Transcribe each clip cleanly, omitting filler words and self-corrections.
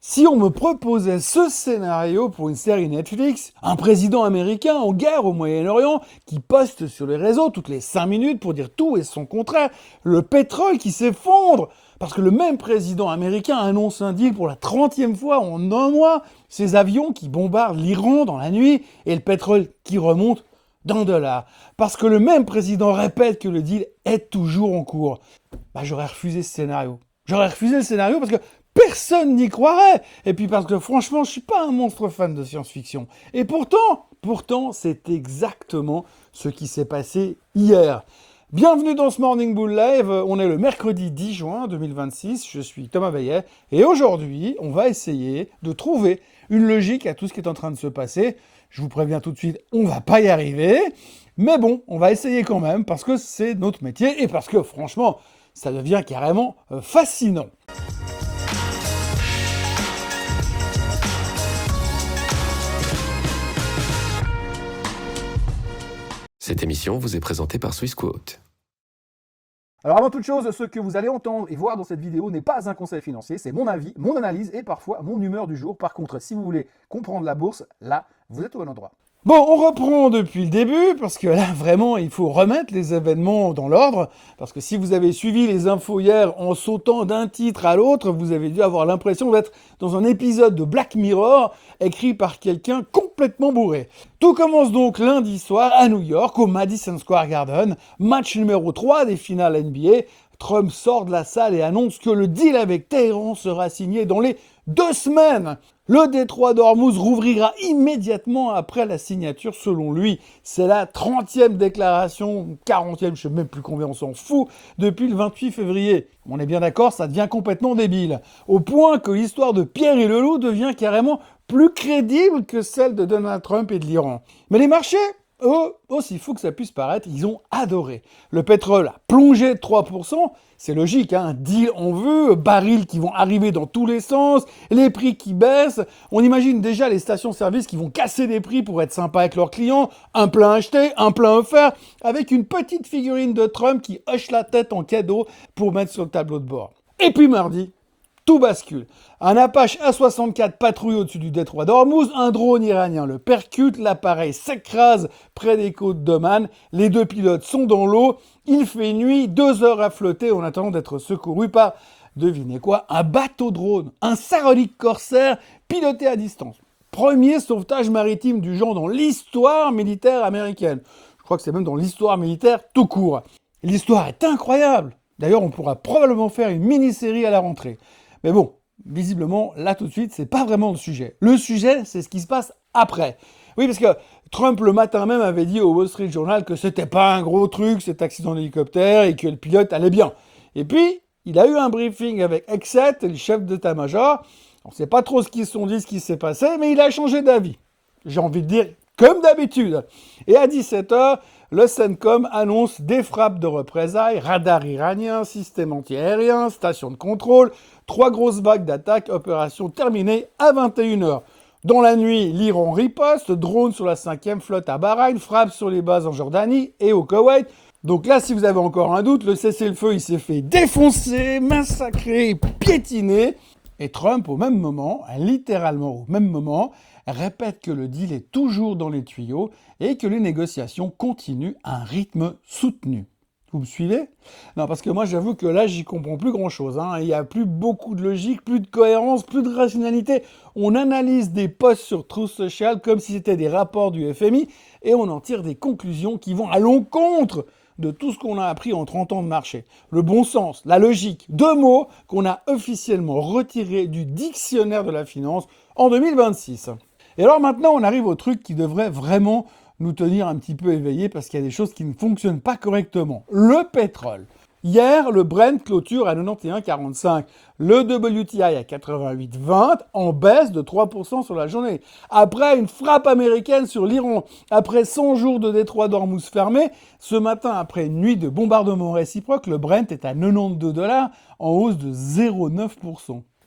Si on me proposait ce scénario pour une série Netflix, un président américain en guerre au Moyen-Orient qui poste sur les réseaux toutes les 5 minutes pour dire tout et son contraire, le pétrole qui s'effondre, parce que le même président américain annonce un deal pour la 30e fois en un mois, ces avions qui bombardent l'Iran dans la nuit et le pétrole qui remonte d'1 $, parce que le même président répète que le deal est toujours en cours. J'aurais refusé ce scénario. J'aurais refusé le scénario parce que personne n'y croirait. Et puis parce que franchement, je suis pas un monstre fan de science-fiction. Et pourtant, c'est exactement ce qui s'est passé hier. Bienvenue dans ce Morning Bull Live. On est le mercredi 10 juin 2026. Je suis Thomas Veillet. Et aujourd'hui, on va essayer de trouver une logique à tout ce qui est en train de se passer. Je vous préviens tout de suite, on va pas y arriver. Mais bon, on va essayer quand même parce que c'est notre métier et parce que franchement, ça devient carrément fascinant. Cette émission vous est présentée par Swissquote. Alors avant toute chose, ce que vous allez entendre et voir dans cette vidéo n'est pas un conseil financier, c'est mon avis, mon analyse et parfois mon humeur du jour. Par contre, si vous voulez comprendre la bourse, là, vous êtes au bon endroit. Bon, on reprend depuis le début, parce que là, vraiment, il faut remettre les événements dans l'ordre, parce que si vous avez suivi les infos hier en sautant d'un titre à l'autre, vous avez dû avoir l'impression d'être dans un épisode de Black Mirror, écrit par quelqu'un complètement bourré. Tout commence donc lundi soir à New York, au Madison Square Garden, match numéro 3 des finales NBA. Trump sort de la salle et annonce que le deal avec Téhéran sera signé dans les 2 semaines. Le détroit d'Ormuz rouvrira immédiatement après la signature selon lui. C'est la 30e déclaration, 40e, je sais même plus combien, on s'en fout, depuis le 28 février. On est bien d'accord, ça devient complètement débile. Au point que l'histoire de Pierre et le loup devient carrément plus crédible que celle de Donald Trump et de l'Iran. Mais les marchés, eux, aussi fou que ça puisse paraître, ils ont adoré. Le pétrole a plongé de 3%, c'est logique, hein, deal en vue, barils qui vont arriver dans tous les sens, les prix qui baissent. On imagine déjà les stations-service qui vont casser des prix pour être sympas avec leurs clients, un plein acheté, un plein offert, avec une petite figurine de Trump qui hoche la tête en cadeau pour mettre sur le tableau de bord. Et puis mardi, tout bascule. Un Apache A-64 patrouille au-dessus du détroit d'Ormuz, un drone iranien le percute, l'appareil s'écrase près des côtes d'Oman, les 2 pilotes sont dans l'eau, il fait nuit, 2 heures à flotter en attendant d'être secouru par, devinez quoi, un bateau drone, un Sarolik Corsair piloté à distance. Premier sauvetage maritime du genre dans l'histoire militaire américaine. Je crois que c'est même dans l'histoire militaire tout court. L'histoire est incroyable. D'ailleurs, on pourra probablement faire une mini-série à la rentrée. Mais bon, visiblement, là tout de suite, c'est pas vraiment le sujet. Le sujet, c'est ce qui se passe après. Oui, parce que Trump, le matin même, avait dit au Wall Street Journal que c'était pas un gros truc, cet accident d'hélicoptère, et que le pilote allait bien. Et puis, il a eu un briefing avec Exet, le chef d'état-major. On sait pas trop ce qu'ils se sont dit, ce qui s'est passé, mais il a changé d'avis. J'ai envie de dire, comme d'habitude. Et à 17h, le CENTCOM annonce des frappes de représailles, radar iranien, système antiaérien, station de contrôle, 3 grosses vagues d'attaque, opération terminée à 21h. Dans la nuit, l'Iran riposte, drone sur la 5e flotte à Bahreïn, frappe sur les bases en Jordanie et au Koweït. Donc là, si vous avez encore un doute, le cessez-le-feu, il s'est fait défoncer, massacrer, piétiner. Et Trump, au même moment, littéralement au même moment, répète que le deal est toujours dans les tuyaux et que les négociations continuent à un rythme soutenu. Vous me suivez? Non, parce que moi, j'avoue que là, j'y comprends plus grand-chose. Il n'y a plus beaucoup de logique, plus de cohérence, plus de rationalité. On analyse des posts sur Truth Social comme si c'était des rapports du FMI et on en tire des conclusions qui vont à l'encontre de tout ce qu'on a appris en 30 ans de marché. Le bon sens, la logique, 2 mots qu'on a officiellement retirés du dictionnaire de la finance en 2026. Et alors maintenant, on arrive au truc qui devrait vraiment nous tenir un petit peu éveillés parce qu'il y a des choses qui ne fonctionnent pas correctement. Le pétrole. Hier, le Brent clôture à 91,45. Le WTI à 88,20, en baisse de 3% sur la journée. Après une frappe américaine sur l'Iran, après 100 jours de détroit d'Ormuz fermé, ce matin, après une nuit de bombardement réciproque, le Brent est à 92 $, en hausse de 0,9%.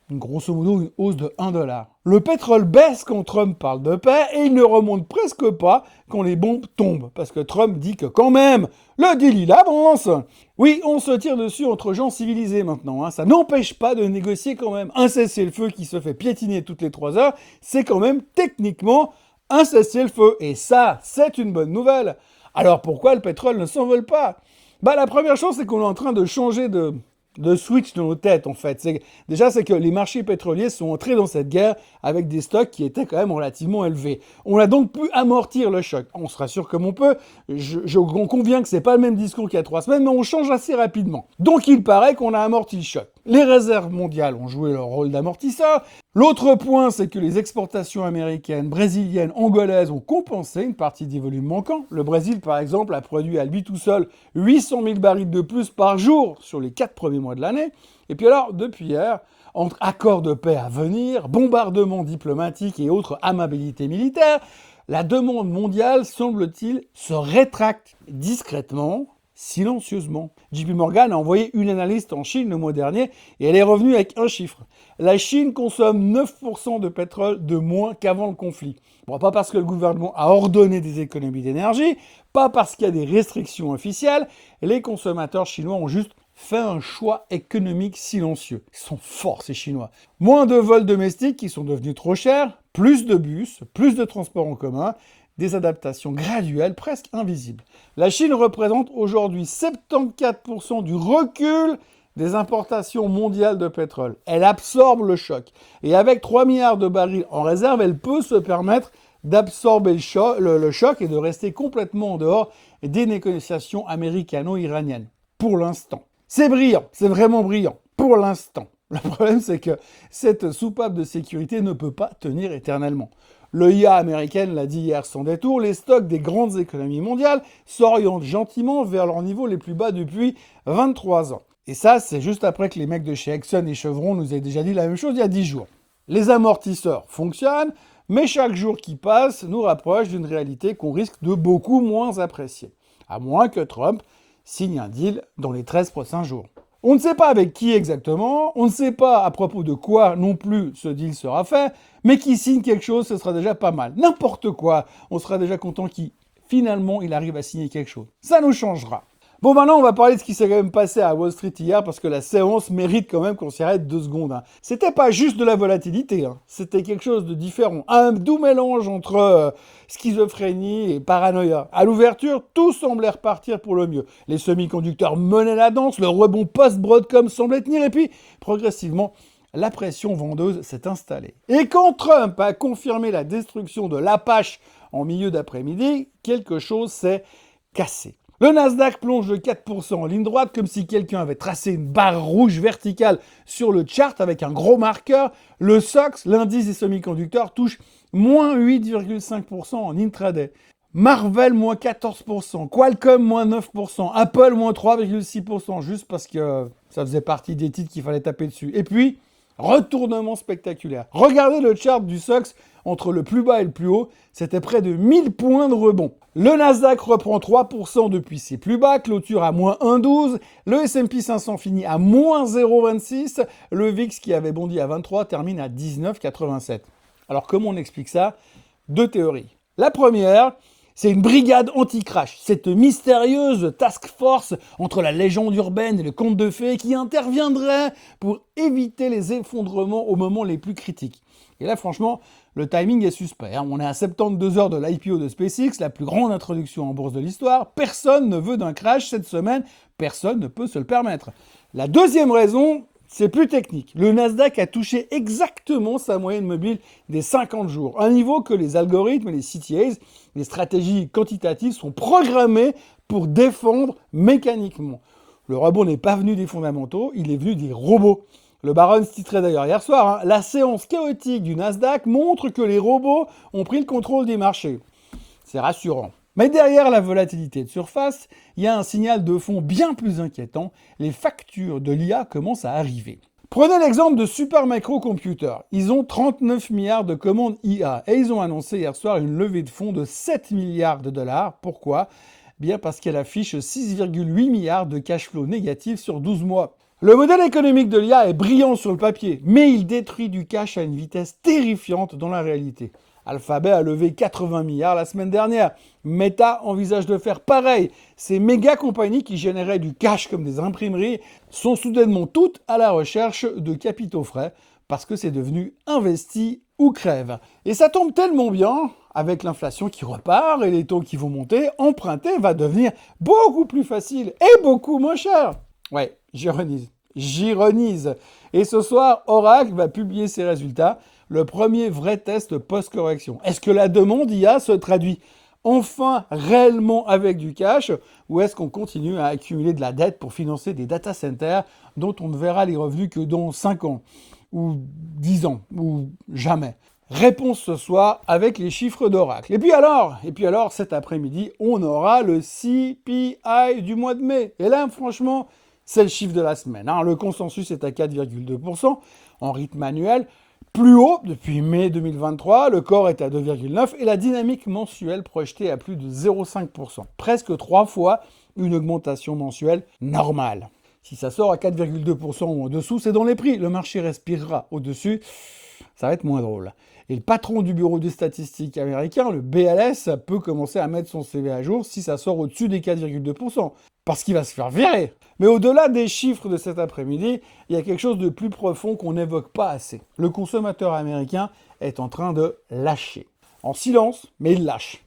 Grosso modo, une hausse de 1 $. Le pétrole baisse quand Trump parle de paix et il ne remonte presque pas quand les bombes tombent. Parce que Trump dit que quand même, le deal il avance. Oui, on se tire dessus entre gens civilisés maintenant. Hein. Ça n'empêche pas de négocier quand même. Un cessez-le-feu qui se fait piétiner toutes les 3 heures, c'est quand même techniquement un cessez-le-feu. Et ça, c'est une bonne nouvelle. Alors pourquoi le pétrole ne s'envole pas ? La première chose, c'est qu'on est en train de changer de switch dans nos têtes, en fait. C'est que les marchés pétroliers sont entrés dans cette guerre avec des stocks qui étaient quand même relativement élevés. On a donc pu amortir le choc. On se rassure comme on peut. On convient que c'est pas le même discours qu'il y a 3 semaines, mais on change assez rapidement. Donc il paraît qu'on a amorti le choc. Les réserves mondiales ont joué leur rôle d'amortisseur. L'autre point, c'est que les exportations américaines, brésiliennes, angolaises ont compensé une partie des volumes manquants. Le Brésil, par exemple, a produit à lui tout seul 800 000 barils de plus par jour sur les 4 premiers mois de l'année. Et puis alors, depuis hier, entre accords de paix à venir, bombardements diplomatiques et autres amabilités militaires, la demande mondiale, semble-t-il, se rétracte discrètement, silencieusement. JP Morgan a envoyé une analyste en Chine le mois dernier et elle est revenue avec un chiffre. La Chine consomme 9% de pétrole de moins qu'avant le conflit. Bon, pas parce que le gouvernement a ordonné des économies d'énergie, pas parce qu'il y a des restrictions officielles, les consommateurs chinois ont juste fait un choix économique silencieux. Ils sont forts ces Chinois. Moins de vols domestiques qui sont devenus trop chers, plus de bus, plus de transports en commun, des adaptations graduelles presque invisibles. La Chine représente aujourd'hui 74% du recul des importations mondiales de pétrole. Elle absorbe le choc. Et avec 3 milliards de barils en réserve, elle peut se permettre d'absorber le choc et de rester complètement en dehors des négociations américano-iraniennes. Pour l'instant. C'est brillant, c'est vraiment brillant. Pour l'instant. Le problème, c'est que cette soupape de sécurité ne peut pas tenir éternellement. L'EIA américaine l'a dit hier sans détour, les stocks des grandes économies mondiales s'orientent gentiment vers leurs niveaux les plus bas depuis 23 ans. Et ça, c'est juste après que les mecs de chez Exxon et Chevron nous aient déjà dit la même chose il y a 10 jours. Les amortisseurs fonctionnent, mais chaque jour qui passe nous rapproche d'une réalité qu'on risque de beaucoup moins apprécier. À moins que Trump signe un deal dans les 13 prochains jours. On ne sait pas avec qui exactement, on ne sait pas à propos de quoi non plus ce deal sera fait, mais qu'il signe quelque chose, ce sera déjà pas mal. N'importe quoi, on sera déjà content qu'il, finalement, il arrive à signer quelque chose. Ça nous changera. Bon, maintenant, on va parler de ce qui s'est quand même passé à Wall Street hier, parce que la séance mérite quand même qu'on s'y arrête 2 secondes. Hein. C'était pas juste de la volatilité, hein. C'était quelque chose de différent. Un doux mélange entre schizophrénie et paranoïa. À l'ouverture, tout semblait repartir pour le mieux. Les semi-conducteurs menaient la danse, le rebond post-Broadcom semblait tenir, et puis, progressivement, la pression vendeuse s'est installée. Et quand Trump a confirmé la destruction de l'Apache en milieu d'après-midi, quelque chose s'est cassé. Le Nasdaq plonge de 4% en ligne droite comme si quelqu'un avait tracé une barre rouge verticale sur le chart avec un gros marqueur. Le SOX, l'indice des semi-conducteurs, touche moins 8,5% en intraday. Marvell, moins 14%. Qualcomm, moins 9%. Apple, moins 3,6%, juste parce que ça faisait partie des titres qu'il fallait taper dessus. Et puis, retournement spectaculaire. Regardez le chart du SOX entre le plus bas et le plus haut, c'était près de 1000 points de rebond. Le Nasdaq reprend 3% depuis ses plus bas, clôture à moins 1,12, le S&P 500 finit à moins 0,26, le VIX qui avait bondi à 23 termine à 19,87. Alors comment on explique ça ? 2 théories. La première, c'est une brigade anti-crash, cette mystérieuse task force entre la légende urbaine et le conte de fées qui interviendrait pour éviter les effondrements au moment les plus critiques. Et là, franchement, le timing est suspect. On est à 72 heures de l'IPO de SpaceX, la plus grande introduction en bourse de l'histoire. Personne ne veut d'un crash cette semaine, personne ne peut se le permettre. La deuxième raison, c'est plus technique. Le Nasdaq a touché exactement sa moyenne mobile des 50 jours, un niveau que les algorithmes et les CTAs, les stratégies quantitatives, sont programmés pour défendre mécaniquement. Le rebond n'est pas venu des fondamentaux, il est venu des robots. Le Barron's titrait d'ailleurs hier soir, la séance chaotique du Nasdaq montre que les robots ont pris le contrôle des marchés. C'est rassurant. Mais derrière la volatilité de surface, il y a un signal de fond bien plus inquiétant. Les factures de l'IA commencent à arriver. Prenez l'exemple de Supermicro Computer. Ils ont 39 milliards de commandes IA et ils ont annoncé hier soir une levée de fonds de 7 milliards de dollars. Pourquoi ? Bien parce qu'elle affiche 6,8 milliards de cash flow négatif sur 12 mois. Le modèle économique de l'IA est brillant sur le papier, mais il détruit du cash à une vitesse terrifiante dans la réalité. Alphabet a levé 80 milliards la semaine dernière. Meta envisage de faire pareil. Ces méga compagnies qui généraient du cash comme des imprimeries sont soudainement toutes à la recherche de capitaux frais parce que c'est devenu investi ou crève. Et ça tombe tellement bien, avec l'inflation qui repart et les taux qui vont monter, emprunter va devenir beaucoup plus facile et beaucoup moins cher. Ouais, j'ironise. Et ce soir, Oracle va publier ses résultats, le premier vrai test post-correction. Est-ce que la demande IA se traduit enfin réellement avec du cash, ou est-ce qu'on continue à accumuler de la dette pour financer des data centers dont on ne verra les revenus que dans 5 ans, ou 10 ans, ou jamais? Réponse ce soir avec les chiffres d'Oracle. Et puis alors, cet après-midi, on aura le CPI du mois de mai. Et là, franchement, c'est le chiffre de la semaine. Le consensus est à 4,2% en rythme annuel, plus haut depuis mai 2023. Le corps est à 2,9% et la dynamique mensuelle projetée à plus de 0,5%. Presque 3 fois une augmentation mensuelle normale. Si ça sort à 4,2% ou en dessous, c'est dans les prix. Le marché respirera au-dessus. Ça va être moins drôle. Et le patron du bureau des statistiques américain, le BLS, peut commencer à mettre son CV à jour si ça sort au-dessus des 4,2%. Parce qu'il va se faire virer. Mais au-delà des chiffres de cet après-midi, il y a quelque chose de plus profond qu'on n'évoque pas assez. Le consommateur américain est en train de lâcher. En silence, mais il lâche.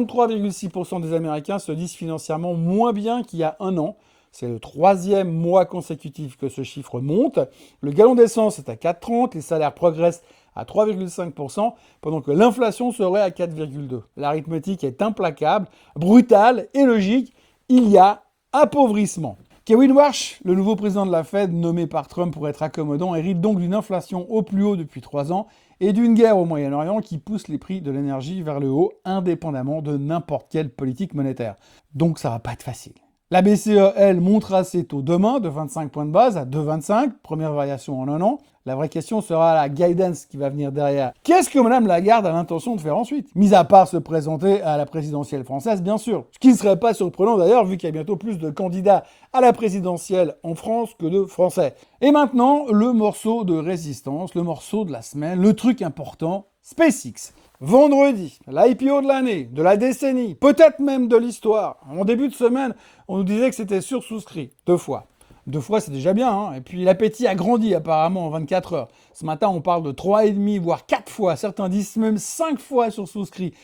43,6% des Américains se disent financièrement moins bien qu'il y a un an. C'est le 3e mois consécutif que ce chiffre monte. Le gallon d'essence est à 4,30, les salaires progressent à 3,5%, pendant que l'inflation serait à 4,2%. L'arithmétique est implacable, brutale et logique. Il y a appauvrissement. Kevin Warsh, le nouveau président de la Fed nommé par Trump pour être accommodant, hérite donc d'une inflation au plus haut depuis 3 ans et d'une guerre au Moyen-Orient qui pousse les prix de l'énergie vers le haut, indépendamment de n'importe quelle politique monétaire. Donc ça va pas être facile. La BCE, elle, montera ses taux demain de 25 points de base à 2,25, première variation en un an. La vraie question sera la guidance qui va venir derrière. Qu'est-ce que Mme Lagarde a l'intention de faire ensuite? Mis à part se présenter à la présidentielle française, bien sûr. Ce qui ne serait pas surprenant d'ailleurs, vu qu'il y a bientôt plus de candidats à la présidentielle en France que de Français. Et maintenant, le morceau de résistance, le morceau de la semaine, le truc important, SpaceX. Vendredi, l'IPO de l'année, de la décennie, peut-être même de l'histoire. En début de semaine, on nous disait que c'était sursouscrit 2 fois. 2 fois, c'est déjà bien, Et puis l'appétit a grandi apparemment en 24 heures. Ce matin, on parle de 3,5, voire 4 fois. Certains disent même 5 fois sursouscrit.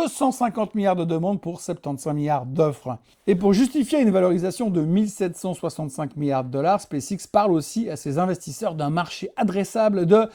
250 milliards de demandes pour 75 milliards d'offres. Et pour justifier une valorisation de 1765 milliards de dollars, SpaceX parle aussi à ses investisseurs d'un marché adressable de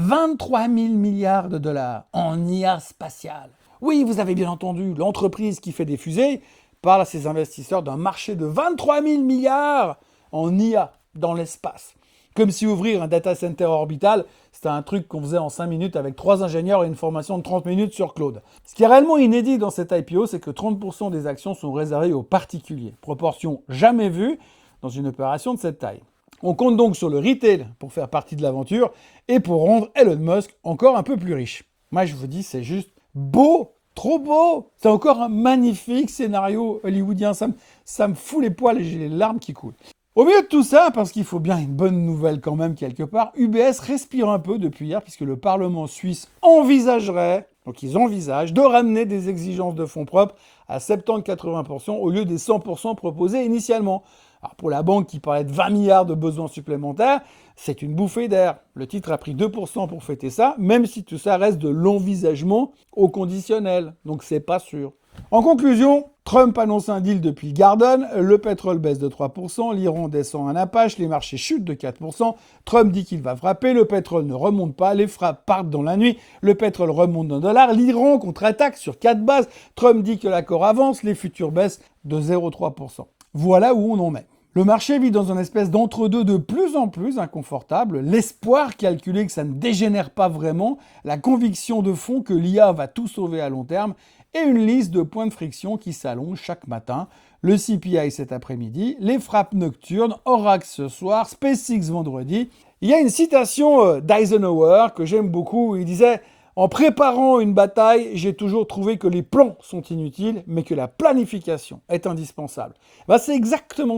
23 000 milliards de dollars en IA spatiale. Oui, vous avez bien entendu, l'entreprise qui fait des fusées parle à ses investisseurs d'un marché de 23 000 milliards en IA dans l'espace. Comme si ouvrir un data center orbital, c'était un truc qu'on faisait en 5 minutes avec 3 ingénieurs et une formation de 30 minutes sur Claude. Ce qui est réellement inédit dans cette IPO, c'est que 30% des actions sont réservées aux particuliers. Proportion jamais vue dans une opération de cette taille. On compte donc sur le retail pour faire partie de l'aventure et pour rendre Elon Musk encore un peu plus riche. Moi, je vous dis, c'est juste beau, trop beau. C'est encore un magnifique scénario hollywoodien. Ça me fout les poils et j'ai les larmes qui coulent. Au milieu de tout ça, parce qu'il faut bien une bonne nouvelle quand même quelque part, UBS respire un peu depuis hier puisque le Parlement suisse envisagerait, donc ils envisagent, de ramener des exigences de fonds propres à 70-80% au lieu des 100% proposés initialement. Alors pour la banque qui parlait de 20 milliards de besoins supplémentaires, c'est une bouffée d'air. Le titre a pris 2% pour fêter ça, même si tout ça reste de l'envisagement au conditionnel, donc c'est pas sûr. En conclusion, Trump annonce un deal depuis le Garden, le pétrole baisse de 3%, l'Iran descend un Apache, les marchés chutent de 4%, Trump dit qu'il va frapper, le pétrole ne remonte pas, les frappes partent dans la nuit, le pétrole remonte d'1$, l'Iran contre-attaque sur 4 bases, Trump dit que l'accord avance, les futurs baissent de 0,3%. Voilà où on en est. Le marché vit dans une espèce d'entre-deux de plus en plus inconfortable, l'espoir calculé que ça ne dégénère pas vraiment, la conviction de fond que l'IA va tout sauver à long terme, et une liste de points de friction qui s'allonge chaque matin. Le CPI cet après-midi, les frappes nocturnes, Oracle ce soir, SpaceX vendredi. Il y a une citation d'Eisenhower que j'aime beaucoup, il disait « En préparant une bataille, j'ai toujours trouvé que les plans sont inutiles, mais que la planification est indispensable. » C'est exactement ça.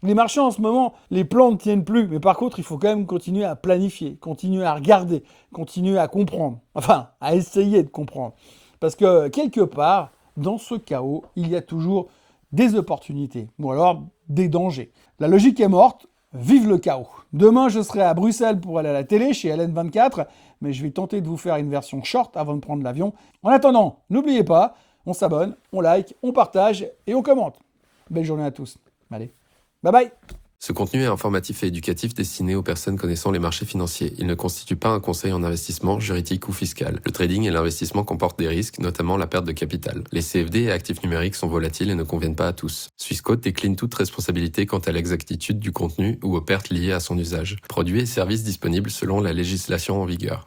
Les marchés en ce moment, les plans ne tiennent plus, mais par contre, il faut quand même continuer à planifier, continuer à regarder, continuer à comprendre, enfin, à essayer de comprendre. Parce que quelque part, dans ce chaos, il y a toujours des opportunités, ou alors des dangers. La logique est morte, vive le chaos. Demain, je serai à Bruxelles pour aller à la télé, chez LN24, mais je vais tenter de vous faire une version short avant de prendre l'avion. En attendant, n'oubliez pas, on s'abonne, on like, on partage et on commente. Belle journée à tous. Allez, bye bye. Ce contenu est informatif et éducatif destiné aux personnes connaissant les marchés financiers. Il ne constitue pas un conseil en investissement, juridique ou fiscal. Le trading et l'investissement comportent des risques, notamment la perte de capital. Les CFD et actifs numériques sont volatiles et ne conviennent pas à tous. Swissquote décline toute responsabilité quant à l'exactitude du contenu ou aux pertes liées à son usage. Produits et services disponibles selon la législation en vigueur.